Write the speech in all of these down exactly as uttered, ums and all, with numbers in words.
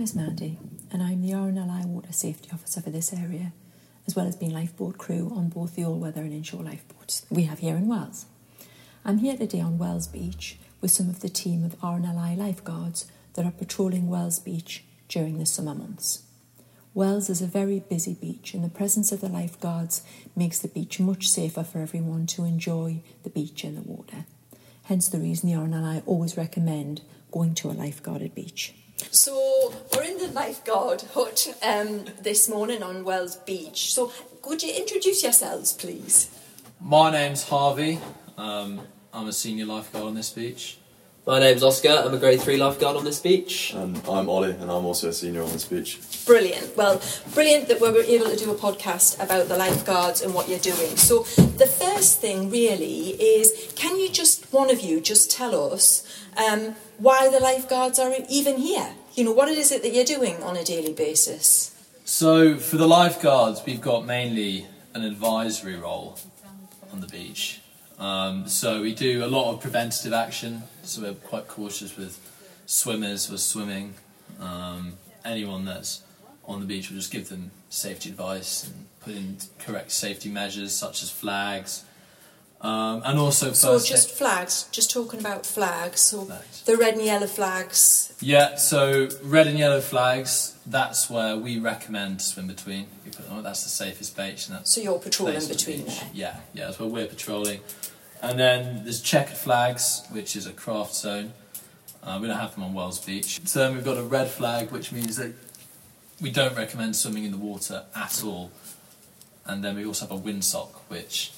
is Mandy, and I'm the R N L I Water Safety Officer for this area, as well as being lifeboat crew on both the all-weather and inshore lifeboats we have here in Wells. I'm here today on Wells Beach with some of the team of R N L I lifeguards that are patrolling Wells Beach during the summer months. Wells is a very busy beach, and the presence of the lifeguards makes the beach much safer for everyone to enjoy the beach and the water. Hence the reason the R N L I always recommend going to a lifeguarded beach. So we're in the lifeguard hut um, this morning on Wells Beach. So could you introduce yourselves, please? My name's Harvey. Um, I'm a senior lifeguard on this beach. My name's Oscar. I'm a grade three lifeguard on this beach. And I'm Ollie, and I'm also a senior on this beach. Brilliant. Well, brilliant that we were able to do a podcast about the lifeguards and what you're doing. So the first thing really is, can you just, one of you, just tell us um, why the lifeguards are even here? You know, what is it that you're doing on a daily basis? So for the lifeguards, we've got mainly an advisory role on the beach. Um, so we do a lot of preventative action, so we're quite cautious with swimmers, with swimming. Um, anyone that's on the beach, we'll just give them safety advice and put in correct safety measures such as flags. Um, and also So first just flags, just talking about flags, so Flags. the red and yellow flags. Yeah, so red and yellow flags, that's where we recommend to swim between. We put, oh, that's the safest beach. And that's So you're patrolling place on the between beach. there. Yeah, yeah, that's where we're patrolling. And then there's checkered flags, which is a craft zone. Uh, we don't have them on Wells Beach. So then we've got a red flag, which means that we don't recommend swimming in the water at all. And then we also have a windsock, which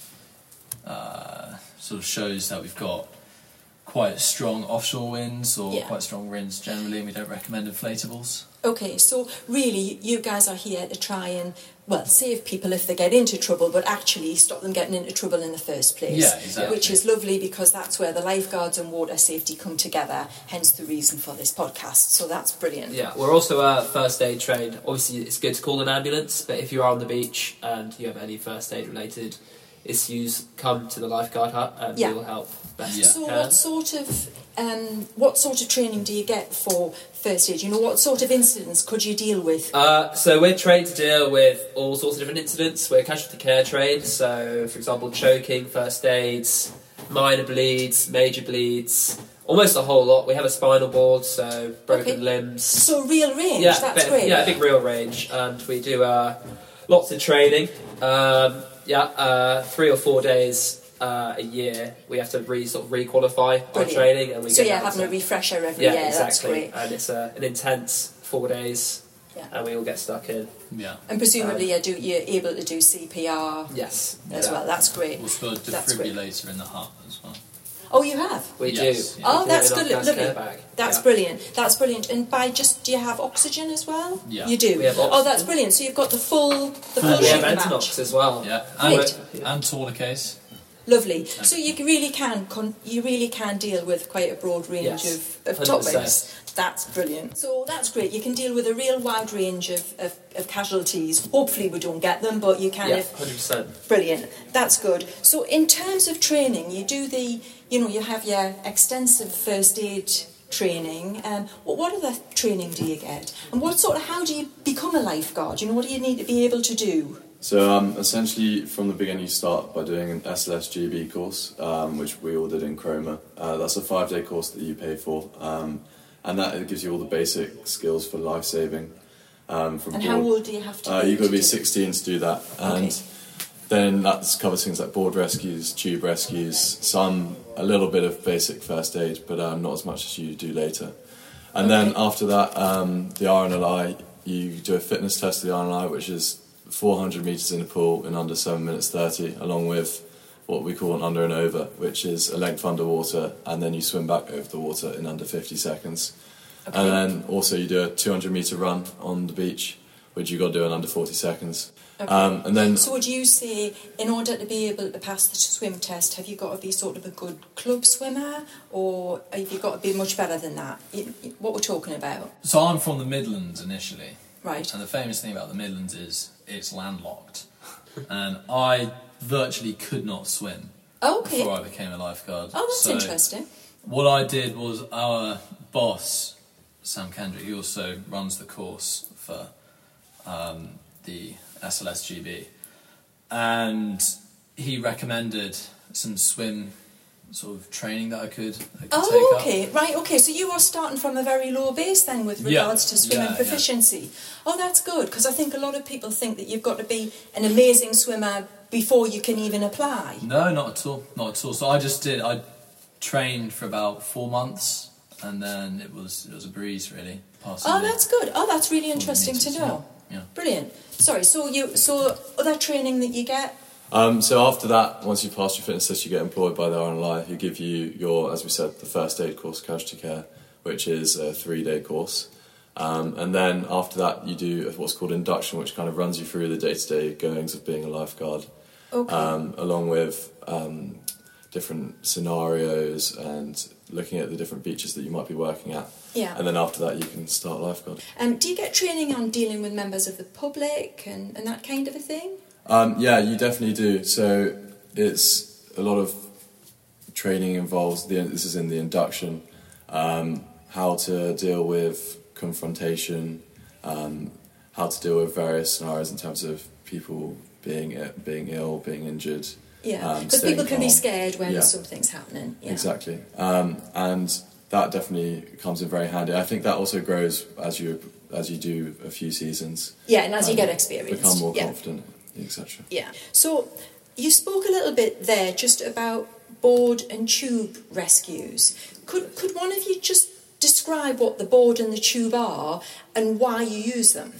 uh, sort of shows that we've got quite strong offshore winds or Yeah. quite strong winds generally, and we don't recommend inflatables. Okay, so really you guys are here to try and, well, save people if they get into trouble, but actually stop them getting into trouble in the first place. Yeah, exactly. Which is lovely, because that's where the lifeguards and water safety come together, hence the reason for this podcast. So that's brilliant. Yeah, we're also uh, first aid trained. Obviously, it's good to call an ambulance, but if you are on the beach and you have any first aid related issues, come to the lifeguard hut and Yeah. we will help best Yeah. we So can. what sort of um, what sort of training do you get for first aid? You know, what sort of incidents could you deal with? Uh, so we're trained to deal with all sorts of different incidents. We're casualty care trained, so for example choking, first aids, minor bleeds, major bleeds, almost a whole lot. We have a spinal board, so broken Okay. limbs. So real range, Yeah, that's bit- great. yeah, a big real range, and we do uh, lots of training. Um, yeah, uh, three or four days uh, a year we have to re sort of re-qualify our Brilliant. training, and we So get yeah, that having to- a refresher every yeah, year, exactly. that's great. And it's uh, an intense four days, Yeah. and we all get stuck in. Yeah. And presumably you do, you're able to do C P R Yes, as yeah. well, that's great. We've also got a That's great. defibrillator in the hut as well. Oh, you have? We Yes, do. yeah. Oh, We do that's it in our good, gas lovely. care bag. That's Yeah. brilliant. That's brilliant. And by just, do you have oxygen as well? Yeah. You do. We have Oh, oxygen. that's brilliant. So you've got the full, the full And we have shooting Entonox match. as well. Yeah, and, Great. and taller case. Lovely. So you really can, con- you really can deal with quite a broad range Yes, of, of one hundred percent. topics. That's brilliant. So that's great. You can deal with a real wide range of, of, of casualties. Hopefully we don't get them, but you kind Yeah, of one hundred percent. Brilliant. That's good. So in terms of training, you do the, you know, you have your extensive first aid training. Um, what, what other training do you get? And what sort of, how do you become a lifeguard? You know, what do you need to be able to do? So um, essentially, from the beginning, you start by doing an S L S G B course, um, which we all did in Chroma. Uh, that's a five-day course that you pay for, um, and that it gives you all the basic skills for life saving. Um, from And board. how old do you have to Uh, be? you've got to to be do- sixteen to do that, and Okay. then that covers things like board rescues, tube rescues, some a little bit of basic first aid, but um, not as much as you do later. And then Okay. after that, um, the R N L I, you do a fitness test of the R N L I, which is four hundred metres in a pool in under seven minutes thirty, along with what we call an under and over, which is a length underwater, and then you swim back over the water in under fifty seconds. Okay. And then also you do a two hundred metre run on the beach, which you've got to do in under forty seconds. Okay. Um, and then So would you say, in order to be able to pass the swim test, have you got to be sort of a good club swimmer, or have you got to be much better than that? You- you- What we're talking about, So I'm from the Midlands initially, right? and the famous thing about the Midlands is it's landlocked, and I virtually could not swim Okay. before I became a lifeguard. Oh, that's So interesting. what I did was our boss Sam Kendrick, he also runs the course for um, the S L S G B, and he recommended some swim sort of training that I could, I could Oh, take okay, up. right, okay. So you are starting from a very low base then with Yeah, regards to swimming yeah, proficiency. Yeah. Oh, that's good, because I think a lot of people think that you've got to be an amazing swimmer before you can even apply. No, not at all, not at all. So I just did, I trained for about four months, and then it was it was a breeze, really. Passing Oh, the that's good. Oh, that's really forty interesting to metres, know. Yeah, yeah. Brilliant. Sorry, so you so other training that you get? Um, so after that, once you pass your fitness test, you get employed by the R N L I, who give you your, as we said, the first aid course, casualty care, which is a three-day course. Um, and then after that, you do what's called induction, which kind of runs you through the day-to-day goings of being a lifeguard, Okay. um, along with um, different scenarios and looking at the different beaches that you might be working at. Yeah. And then after that, you can start lifeguard. Um, do you get training on dealing with members of the public and, and that kind of a thing? Um, yeah, you definitely do. So it's a lot of training involves, the, this is in the induction, um, how to deal with confrontation, um, how to deal with various scenarios in terms of people being being ill, being injured. Yeah, um, because staying people can be calm. scared when Yeah. something's happening. Yeah. Exactly. Um, and that definitely comes in very handy. I think that also grows as you as you do a few seasons. Yeah, and as you um, get experience. become more yeah. confident, et cetera. Yeah. So you spoke a little bit there just about board and tube rescues. Could could one of you just describe what the board and the tube are and why you use them?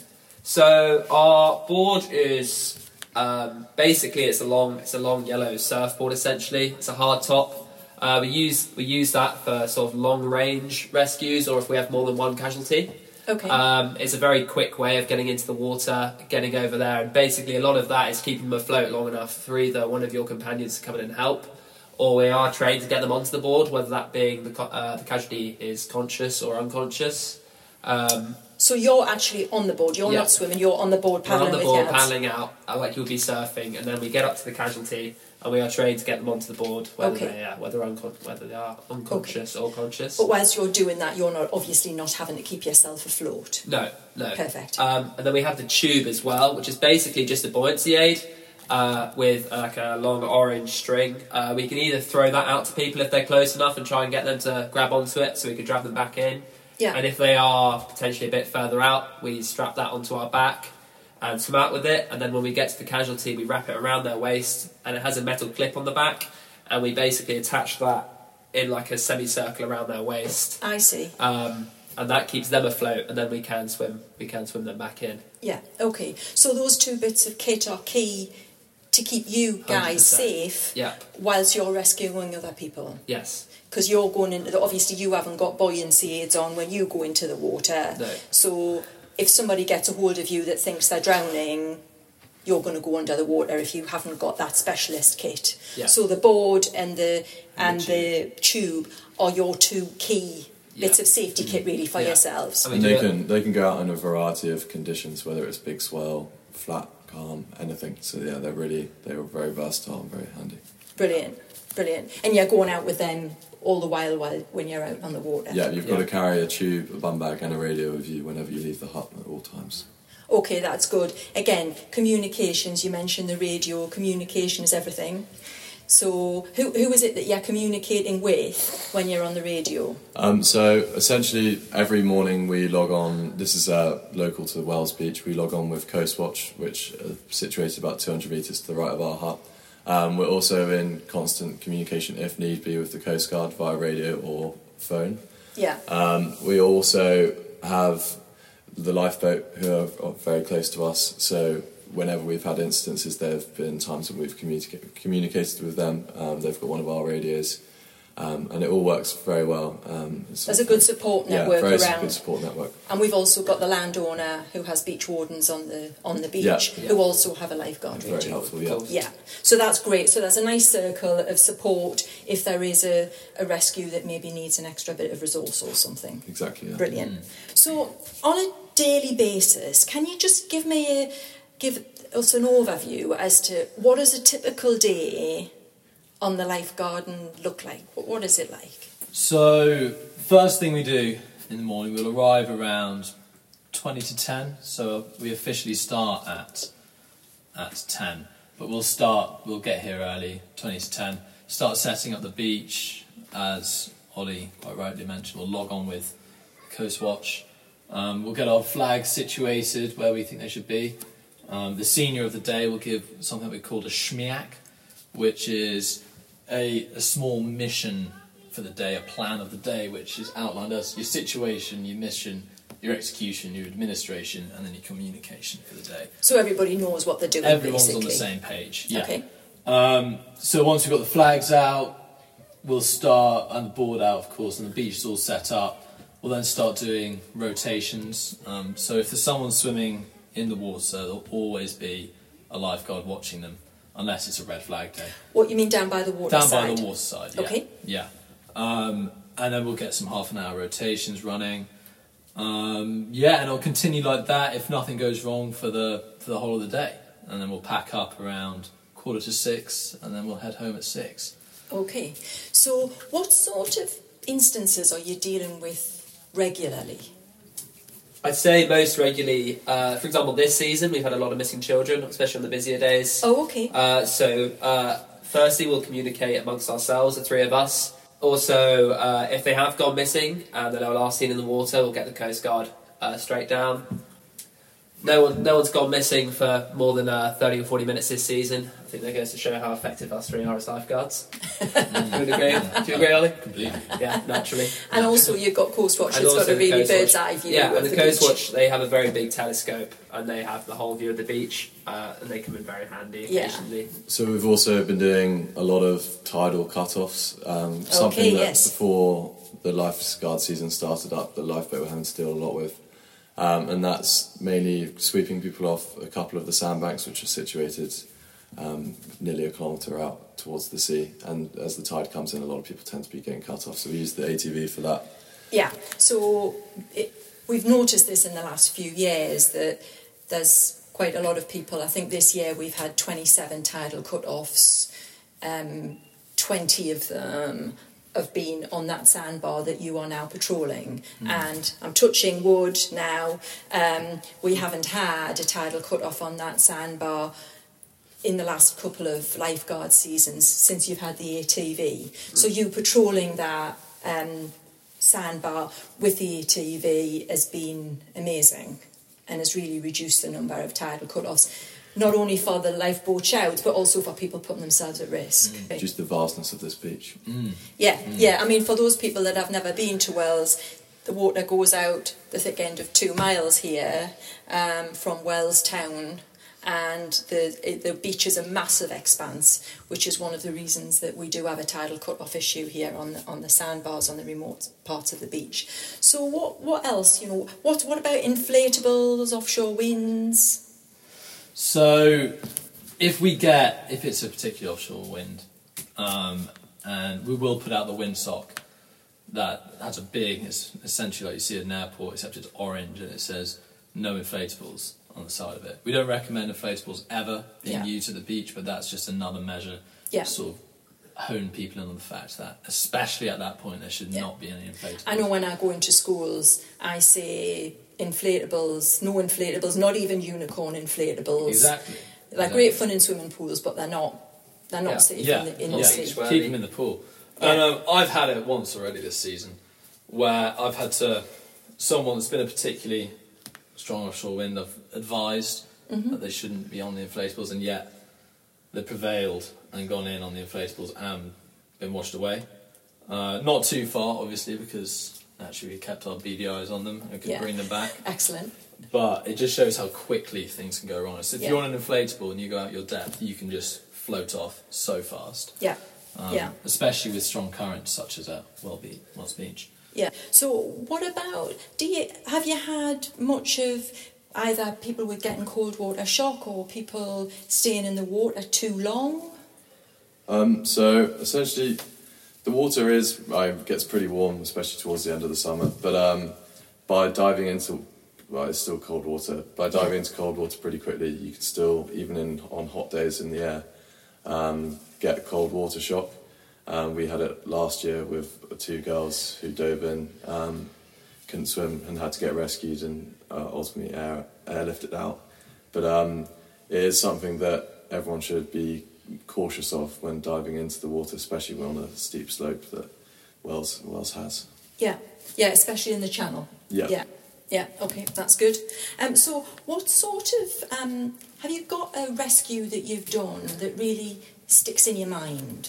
So our board is um, basically it's a long it's a long yellow surfboard essentially. It's a hard top. Uh, we use we use that for sort of long range rescues, or if we have more than one casualty. Okay. Um, it's a very quick way of getting into the water, getting over there, and basically a lot of that is keeping them afloat long enough for either one of your companions to come in and help, or we are trained to get them onto the board, whether that being the, co- uh, the casualty is conscious or unconscious. Um, So you're actually on the board. You're Yeah. not swimming. You're on the board we're paddling on the with board, your paddling out, uh, like you would be surfing, and then we get up to the casualty, and we are trained to get them onto the board, whether Okay. they uh, whether uncon- whether they are unconscious or conscious. But whilst you're doing that, you're not obviously not having to keep yourself afloat. No, no. Perfect. Um, and then we have the tube as well, which is basically just a buoyancy aid uh, with uh, like a long orange string. Uh, we can either throw that out to people if they're close enough and try and get them to grab onto it, so we can drag them back in. Yeah. And if they are potentially a bit further out, we strap that onto our back and swim out with it. And then when we get to the casualty, we wrap it around their waist, and it has a metal clip on the back, and we basically attach that in like a semicircle around their waist. I see. Um, and that keeps them afloat, and then we can swim. We can swim them back in. Yeah. Okay. So those two bits of kit are key to keep you guys one hundred percent. safe Yeah. whilst you're rescuing other people. Yes. Because you're going into the, obviously you haven't got buoyancy aids on when you go into the water. No. So if somebody gets a hold of you that thinks they're drowning, you're going to go under the water if you haven't got that specialist kit. Yeah. So the board and the and, And the the, tube are your two key bits Yeah. of safety kit really for Yeah. yourselves. I mean, And they do it- can they can go out in a variety of conditions, whether it's big swell, flat, calm, anything. So yeah, they're really they're very versatile and very handy. Brilliant, brilliant. And you're going out with them all the while while when you're out on the water. Yeah, you've got Yeah. to carry a tube, a bum bag, and a radio with you whenever you leave the hut at all times. Okay, that's good. Again, communications, you mentioned the radio, communication is everything. So who who is it that you're communicating with when you're on the radio? Um, so essentially, every morning we log on. This is uh, local to Wells Beach. We log on with Coast Watch, which are situated about two hundred metres to the right of our hut. Um, we're also in constant communication, if need be, with the Coast Guard via radio or phone. Yeah. Um, we also have the lifeboat, who are, are very close to us. So whenever we've had instances, there have been times when we've communica- communicated with them. Um, they've got one of our radios, um, and it all works very well. Um, it's There's a good support yeah, network very around. good support network. And we've also got the landowner who has beach wardens on the on the beach Yeah. who also have a lifeguard Very radio. helpful, yeah. Yeah, so that's great. So there's a nice circle of support if there is a, a rescue that maybe needs an extra bit of resource or something. Exactly, yeah. Brilliant. So on a daily basis, can you just give me a give us an overview as to what does a typical day on the life garden look like? What, what is it like? So, first thing we do in the morning. We'll arrive around twenty to ten, so we officially start at at ten. But we'll start, we'll get here early, twenty to ten, start setting up the beach, as Ollie quite rightly mentioned. We'll log on with Coast Watch. Um, we'll get our flags situated where we think they should be. Um, the senior of the day will give something we call a shmiak, which is a, a small mission for the day, a plan of the day, which is outlined as your situation, your mission, your execution, your administration, and then your communication for the day. So everybody knows what they're doing, Everyone's basically. on the same page. Yeah. Okay. Um, so once we've got the flags out, we'll start, and the board out, of course, and the beach is all set up. We'll then start doing rotations. Um, so if there's someone swimming in the water, there'll always be a lifeguard watching them, unless it's a red flag day. What you mean down by the water Down side? by the water side, yeah. Okay. Yeah. Um, and then we'll get some half an hour rotations running. Um, yeah, and it'll continue like that if nothing goes wrong for the for the whole of the day. And then we'll pack up around quarter to six, and then we'll head home at six. Okay. So what sort of instances are you dealing with regularly? I'd say most regularly, uh, for example, this season we've had a lot of missing children, especially on the busier days. Oh, okay. Uh, so, uh, firstly, we'll communicate amongst ourselves, the three of us. Also, uh, if they have gone missing and they're last seen in the water, we'll get the Coast Guard uh, straight down. No one, no one's gone missing for more than uh, thirty or forty minutes this season. I think that goes to show how effective us three are as lifeguards. Mm. Do you agree? Do you agree, Ollie? Completely. Yeah, naturally. And also you've got Coast Watch And that's got also a the really Coast bird's Watch. eye view Yeah, of and the the Coast beach. Watch, they have a very big telescope and they have the whole view of the beach, uh, and they come in very handy Yeah. occasionally. So we've also been doing a lot of tidal cut-offs, um, something Okay, that yes. before the lifeguard season started up, the lifeboat were having to deal a lot with. Um, and that's mainly sweeping people off a couple of the sandbanks, which are situated um, nearly a kilometre out towards the sea. And as the tide comes in, a lot of people tend to be getting cut off. So we use the A T V for that. Yeah, so it, we've noticed this in the last few years that there's quite a lot of people. I think this year we've had twenty-seven tidal cut-offs, um, twenty of them have been on that sandbar that you are now patrolling. Mm. And I'm touching wood now. Um, we haven't had a tidal cut-off on that sandbar in the last couple of lifeguard seasons since you've had the A T V. Mm. So you patrolling that um, sandbar with the A T V has been amazing and has really reduced the number of tidal cut-offs, not only for the lifeboat shouts, but also for people putting themselves at risk. Mm. Just the vastness of this beach. Mm. Yeah, Mm. yeah. I mean, for those people that have never been to Wells, the water goes out the thick end of two miles here um, from Wells town, and the it, the beach is a massive expanse, which is one of the reasons that we do have a tidal cut-off issue here on the, on the sandbars on the remote parts of the beach. So what what else? You know, what what about inflatables, offshore winds? So, if we get, if it's a particular offshore wind, um, and we will put out the windsock that has a big, it's essentially like you see at an airport, except it's orange and it says no inflatables on the side of it. We don't recommend inflatables ever being Yeah. used at the beach, but that's just another measure Yeah. to sort of hone people in on the fact that, especially at that point, there should Yeah. not be any inflatables. I know when I go into schools, I say inflatables, no inflatables, not even unicorn inflatables. Exactly. They're Exactly. great fun in swimming pools, but they're not. They're not Yeah. safe Yeah, in the, in yeah. the Not sea. beach worthy. Keep them in the pool. Yeah. And um, I've had it once already this season, where I've had to, someone that's been a particularly strong offshore wind, I've advised Mm-hmm. that they shouldn't be on the inflatables, and yet they prevailed and gone in on the inflatables and been washed away. Uh, not too far, obviously, because actually we kept our B D Is on them and could Yeah. bring them back. Excellent. But it just shows how quickly things can go wrong. So if Yeah. you're on an inflatable and you go out your depth, you can just float off so fast. Yeah. Um, Yeah. Especially with strong currents such as at Welby- Wells Beach. Yeah. So what about, do you, have you had much of either people with getting cold water shock or people staying in the water too long? Um, so essentially, the water is uh, gets pretty warm, especially towards the end of the summer. But um, by diving into, well, it's still cold water. By diving into cold water pretty quickly, you can still, even in on hot days in the air, um, get cold water shock. Um, we had it last year with two girls who dove in. Um, couldn't swim and had to get rescued and uh, ultimately air airlifted out. But um, it is something that everyone should be cautious of when diving into the water, especially when on a steep slope that Wells Wells has. Yeah, yeah, especially in the channel. Yeah. Yeah, yeah, okay, that's good. Um, so what sort of, um, have you got a rescue that you've done that really sticks in your mind?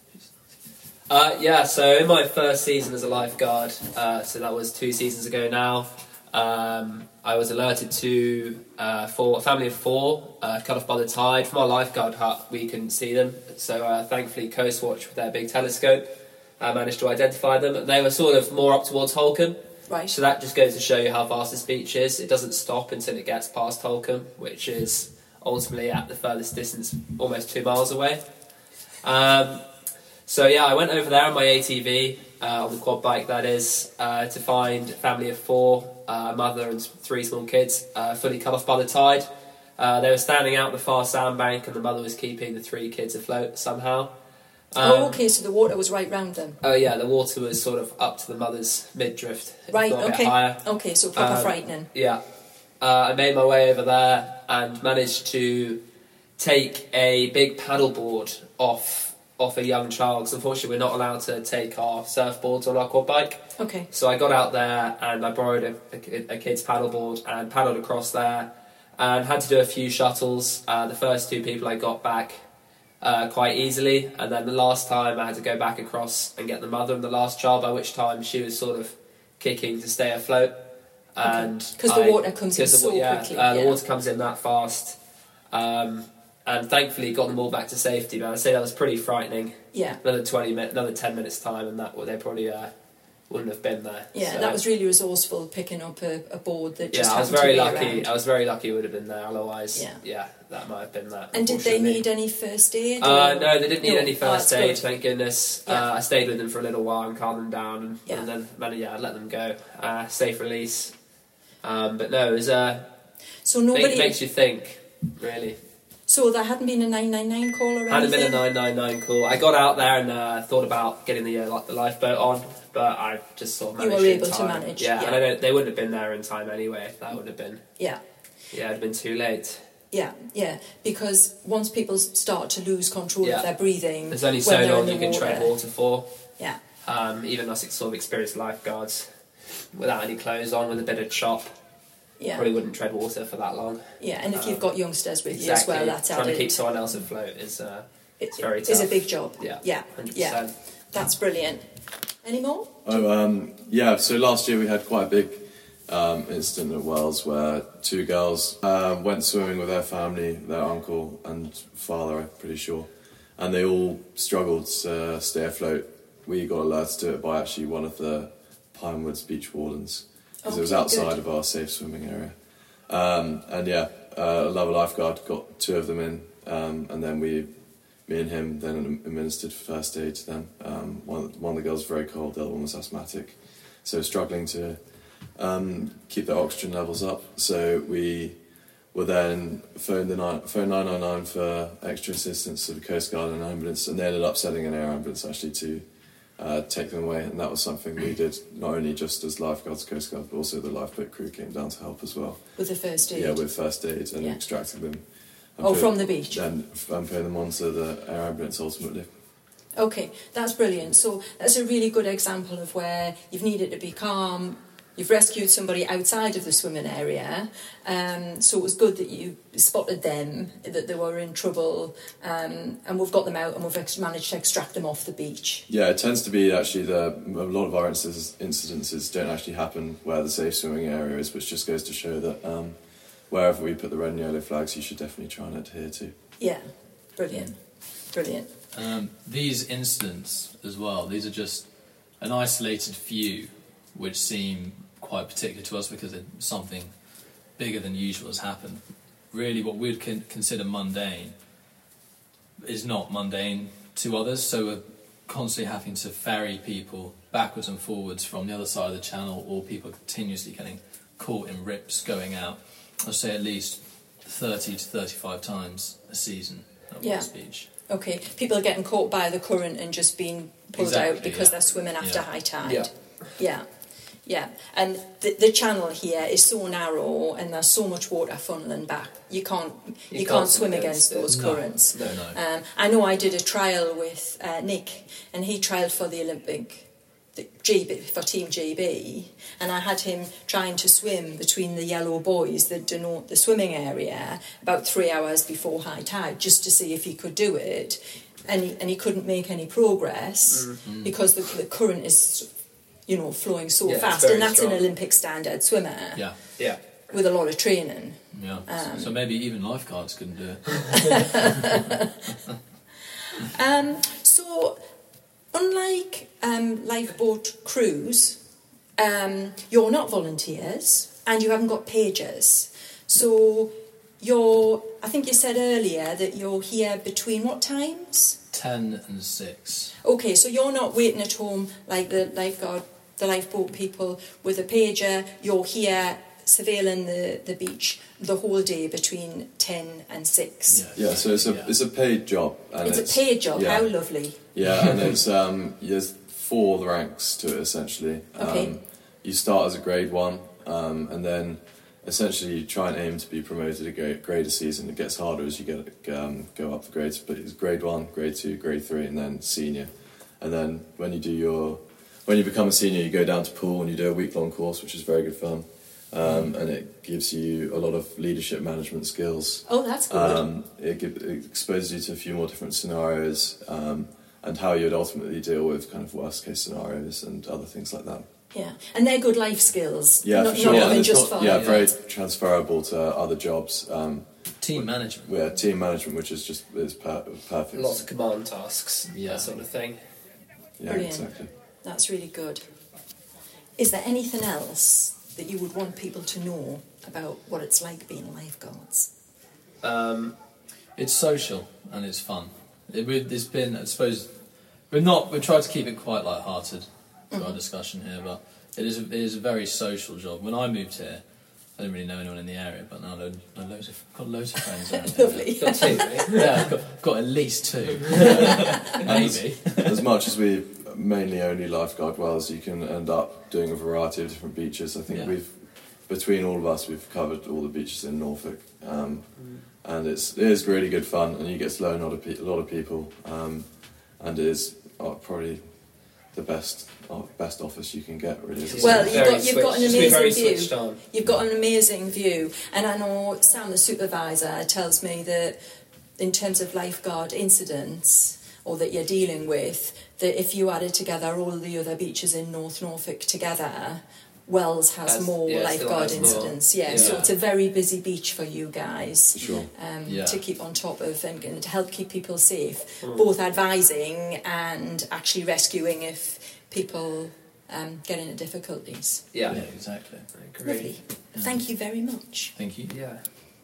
Uh, yeah, so in my first season as a lifeguard, uh, so that was two seasons ago now, um, I was alerted to uh, for a family of four uh, cut off by the tide. From our lifeguard hut, we couldn't see them, so uh, thankfully Coast Watch with their big telescope uh, managed to identify them. And they were sort of more up towards Holcombe, Right. so that just goes to show you how vast this beach is. It doesn't stop until it gets past Holcombe, which is ultimately at the furthest distance, almost two miles away. Um, So yeah, I went over there on my A T V, uh, on the quad bike that is, uh, to find a family of four, uh, a mother and three small kids, uh, fully cut off by the tide. Uh, they were standing out the far sandbank and the mother was keeping the three kids afloat somehow. Um, oh, okay, so the water was right round them. Oh yeah, the water was sort of up to the mother's mid-drift, if Right, not a bit okay. higher. Okay, so proper Um, frightening. Yeah. Uh, I made my way over there and managed to take a big paddleboard off off a young child, because unfortunately we're not allowed to take our surfboards on our quad bike. Okay. So I got out there and I borrowed a, a, a kid's paddleboard and paddled across there and had to do a few shuttles. Uh, the first two people I got back uh, quite easily, and then the last time I had to go back across and get the mother and the last child, by which time she was sort of kicking to stay afloat. And Because the I- water comes in 'cause the so wa- yeah, quickly. Uh, the yeah. water comes in that fast. Um, and thankfully got them all back to safety, but I'd say that was pretty frightening. Yeah. Another twenty minutes, another ten minutes time, and that well, they probably uh, wouldn't have been there. Yeah, So, that was really resourceful, picking up a, a board that yeah. just I was happened very to be lucky. around. I was very lucky it would have been there. Otherwise, Yeah. yeah, that might have been that. And did they unfortunately. need any first aid? Uh, or- no, they didn't need No. any Oh, first that's aid. good. Thank goodness. Yeah. Uh, I stayed with them for a little while and calmed them down, and, Yeah. and then man, yeah, let them go. Uh, safe release. Um, but no, it was uh, So it nobody. makes you think, really. So there hadn't been a nine nine nine call or Hadn't anything? been a nine nine nine call. I got out there and uh, thought about getting the uh, like the lifeboat on, but I just sort of You managed were in able to time. manage, Yeah, yeah. and I don't, they wouldn't have been there in time anyway. That would have been Yeah, yeah, it'd have been too late. yeah, yeah. Because once people start to lose control Yeah. of their breathing, There's only when so they're long in you the can tread water for. Yeah, Um, even us sort of experienced lifeguards, without any clothes on, with a bit of chop, yeah, probably wouldn't tread water for that long. yeah. And if you've Um, got youngsters with Exactly. you as well, that's Trying added. to keep someone else afloat is uh, it, it's very is a tough. big job. yeah, yeah, hundred yeah. percent. That's brilliant. Any more? Oh, um, yeah, so last year we had quite a big um, incident at Wells where two girls uh, went swimming with their family, their uncle and father, I'm pretty sure, and they all struggled to stay afloat. We got alerted to it by actually one of the Pinewoods beach wardens, because it was Okay, outside good. of our safe swimming area. Um, and yeah, uh, another lifeguard got two of them in, um, and then we, me and him, then administered first aid to them. Um, one, one of the girls was very cold, the other one was asthmatic, so struggling to um, keep their oxygen levels up. So we were then phoned the nine, phoned nine nine nine for extra assistance to the Coast Guard and ambulance, and they ended up sending an air ambulance actually to uh, take them away. And that was something we did not only just as lifeguards, Coast Guard, but also the lifeboat crew came down to help as well. With the first aid? Yeah, with first aid and Yeah. extracting them. and Oh, put- from the beach? And, and putting them onto the air ambulance ultimately. Okay, that's brilliant. So that's a really good example of where you've needed to be calm, you've rescued somebody outside of the swimming area, um, so it was good that you spotted them, that they were in trouble, um, and we've got them out and we've ex- managed to extract them off the beach. Yeah, it tends to be actually the a lot of our incidents, incidences don't actually happen where the safe swimming area is, which just goes to show that um, wherever we put the red and yellow flags, you should definitely try and adhere to. Yeah, brilliant, brilliant. Um, these incidents as well, these are just an isolated few which seem quite particular to us because something bigger than usual has happened. Really what we'd con- consider mundane is not mundane to others, so we're constantly having to ferry people backwards and forwards from the other side of the channel, or people continuously getting caught in rips going out. I'd say at least thirty to thirty-five times a season at Yeah. Wells Beach. Okay, people are getting caught by the current and just being pulled Exactly, out because yeah. they're swimming after Yeah. high tide. Yeah. Yeah, Yeah, and the, the channel here is so narrow, and there's so much water funneling back. You can't you, You can't, can't swim swim against against those it. No. currents. No, no. Um, I know I did a trial with uh, Nick, and he trialled for the Olympic. The G B, for Team G B, and I had him trying to swim between the yellow buoys that denote the swimming area about three hours before high tide, just to see if he could do it, and he, and he couldn't make any progress Mm-hmm. because the, the current is, you know, flowing so Yeah, it's fast, very and that's strong. an Olympic standard swimmer Yeah, Yeah. with a lot of training. yeah. Um, so maybe even lifeguards couldn't do it. Um, so, unlike um, lifeboat crews, um, you're not volunteers and you haven't got pages. So, you're, I think you said earlier that you're here between what times? Ten and six. Okay, so you're not waiting at home like the lifeguard, the lifeboat people with a pager. You're here surveilling the, the beach the whole day between ten and six. Yeah, so it's a Yeah. it's a paid job. And It's a paid job. Yeah, How lovely. yeah, and it's um, there's four ranks to it essentially. Okay. Um, you start as a grade one, um, and then essentially you try and aim to be promoted a grade, grade a season. It gets harder as you get um, go up the grades, but it's grade one, grade two, grade three, and then senior. And then when you do your when you become a senior, you go down to pool and you do a week long course, which is very good fun. Um, and it gives you a lot of leadership management skills. Oh, that's good. Um, it, give, it exposes you to a few more different scenarios um, and how you'd ultimately deal with kind of worst case scenarios and other things like that. Yeah, and they're good life skills. Yeah, not, for sure. Not And even it's just not- fun. yeah, Yeah. very transferable to other jobs. Um, Team management. yeah, team management, which is just is per- perfect. Lots of command tasks, Yeah. that sort of thing. yeah, Brilliant. exactly. That's really good. Is there anything else that you would want people to know about what it's like being lifeguards? Um, It's social and it's fun. It, we- it's been, I suppose, we're not. We tried to keep it quite light-hearted for our discussion here, but it is a, it is a very social job. When I moved here, I didn't really know anyone in the area, but now I know, know loads of got loads of friends around here. Lovely. got two, right? Yeah, I've got, got at least two, maybe. As much as we mainly only lifeguard wells, you can end up doing a variety of different beaches. I think Yeah. we've, between all of us, we've covered all the beaches in Norfolk, um, and it's it is really good fun, and you get to learn a lot of, pe- a lot of people, um, and it is uh, probably the best uh, best office you can get. Really, as a Well, senior. you've Very got- you've got an switched- just be very amazing view. switched on. You've got an amazing view, and I know Sam, the supervisor, tells me that in terms of lifeguard incidents or that you're dealing with, that if you added together all the other beaches in North Norfolk together, Wells has Has- more yeah, still lifeguard has more. incidents. Yeah, so Yeah. it's a very busy beach for you guys. Sure. Um, Yeah. To keep on top of and, and to help keep people safe, Mm. both advising and actually rescuing if people um, get into difficulties. Yeah. Yeah, exactly. I agree. Lovely. Thank you very much. Thank you. Yeah.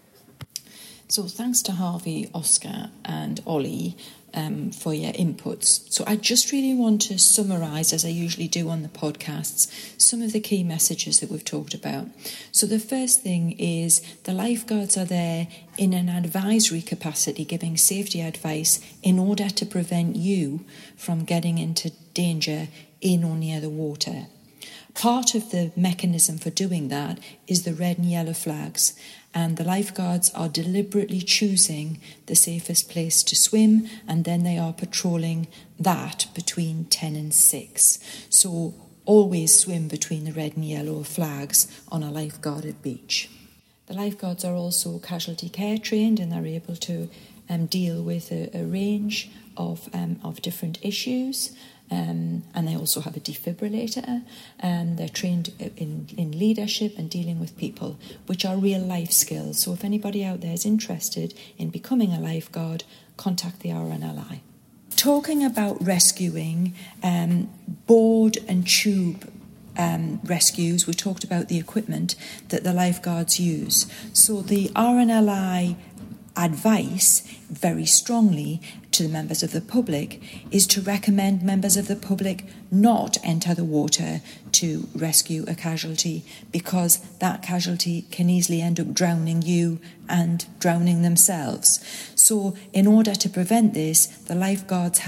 So thanks to Harvey, Oscar and Ollie um, for your inputs. So I just really want to summarise, as I usually do on the podcasts, some of the key messages that we've talked about. So the first thing is the lifeguards are there in an advisory capacity, giving safety advice in order to prevent you from getting into danger in or near the water. Part of the mechanism for doing that is the red and yellow flags, and the lifeguards are deliberately choosing the safest place to swim, and then they are patrolling that between ten and six. So always swim between the red and yellow flags on a lifeguarded beach. The lifeguards are also casualty care trained, and they're able to um, deal with a, a range of um, of different issues. Um, and they also have a defibrillator. Um, they're trained in, in leadership and dealing with people, which are real life skills. So if anybody out there is interested in becoming a lifeguard, contact the R N L I. Talking about rescuing, um, board and tube um, rescues, we talked about the equipment that the lifeguards use. So the R N L I advice very strongly to the members of the public is to recommend members of the public not enter the water to rescue a casualty, because that casualty can easily end up drowning you and drowning themselves. So in order to prevent this, the lifeguards have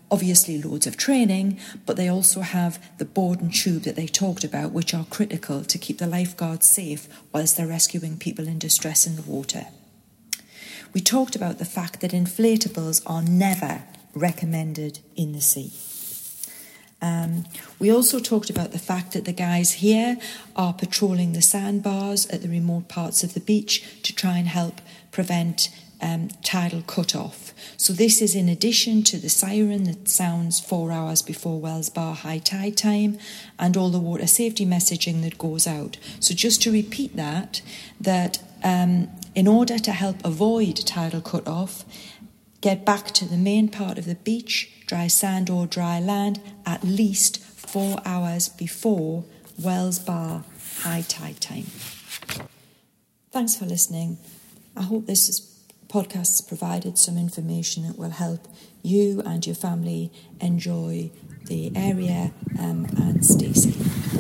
obviously loads of training, but they also have the board and tube that they talked about, which are critical to keep the lifeguards safe whilst they're rescuing people in distress in the water. We talked about the fact that inflatables are never recommended in the sea. Um, we also talked about the fact that the guys here are patrolling the sandbars at the remote parts of the beach to try and help prevent um, tidal cut-off. So this is in addition to the siren that sounds four hours before Wells Bar high tide time and all the water safety messaging that goes out. So just to repeat that, that um, in order to help avoid tidal cut-off, get back to the main part of the beach, dry sand or dry land, at least four hours before Wells Bar high tide time. Thanks for listening. I hope this podcast has provided some information that will help you and your family enjoy the area um, and stay safe.